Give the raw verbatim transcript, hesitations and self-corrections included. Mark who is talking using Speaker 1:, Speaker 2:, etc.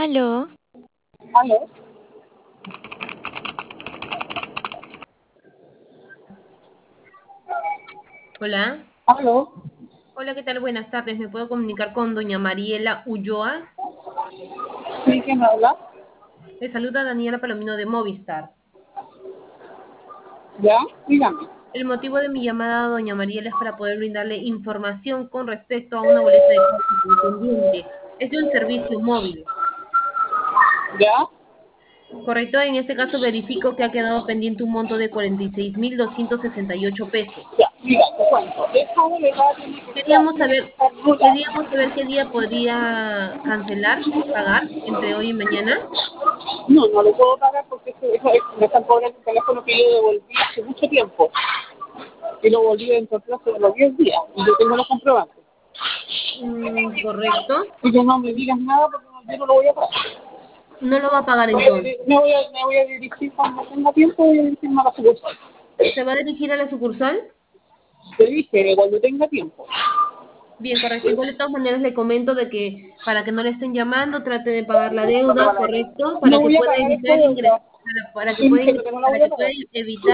Speaker 1: Aló,
Speaker 2: ¿Aló?
Speaker 3: Hola.
Speaker 2: ¿Aló?
Speaker 3: Hola, ¿qué tal? Buenas tardes. ¿Me puedo comunicar con doña Mariela Ulloa?
Speaker 2: ¿Sí, quién habla?
Speaker 3: Le saluda Daniela Palomino de Movistar.
Speaker 2: ¿Ya? Dígame.
Speaker 3: El motivo de mi llamada a doña Mariela es para poder brindarle información con respecto a una boleta de compra que hay pendiente. Es de un servicio móvil.
Speaker 2: ¿Ya?
Speaker 3: Correcto, en este caso verifico que ha quedado pendiente un monto de cuarenta y seis mil doscientos sesenta y ocho pesos.
Speaker 2: Ya, mira, te cuento. Esa boleta tiene que estar,
Speaker 3: Queríamos
Speaker 2: tiene que
Speaker 3: saber,
Speaker 2: estar nula.
Speaker 3: queríamos saber qué día podría cancelar, pagar entre hoy y mañana.
Speaker 2: No, no lo puedo pagar porque eso, eso es- me están cobrando el teléfono que yo devolví hace mucho tiempo. Y lo volví a encontrar hace los diez días. Y yo tengo los comprobantes.
Speaker 3: Mm, correcto.
Speaker 2: Y que no me digas nada porque no, yo no lo voy a pagar.
Speaker 3: No lo va a pagar
Speaker 2: Me voy a,
Speaker 3: entonces.
Speaker 2: diri- me voy a, me voy a dirigir cuando tenga tiempo, voy a dirigirme a la sucursal.
Speaker 3: ¿Se va a dirigir a la sucursal?
Speaker 2: Te dije, cuando tenga tiempo.
Speaker 3: Bien, correcto. Igual de todas maneras le comento de que para que no le estén llamando, trate de pagar la
Speaker 2: No te
Speaker 3: deuda,
Speaker 2: van a decir.
Speaker 3: correcto, para
Speaker 2: No
Speaker 3: que
Speaker 2: voy a
Speaker 3: pueda
Speaker 2: pagar esa
Speaker 3: evitar ingresar,
Speaker 2: deuda.
Speaker 3: para, para que
Speaker 2: Estoy
Speaker 3: pueda
Speaker 2: diciendo
Speaker 3: ingresar,
Speaker 2: que no la
Speaker 3: para
Speaker 2: voy a
Speaker 3: que pueda
Speaker 2: pagar.
Speaker 3: evitar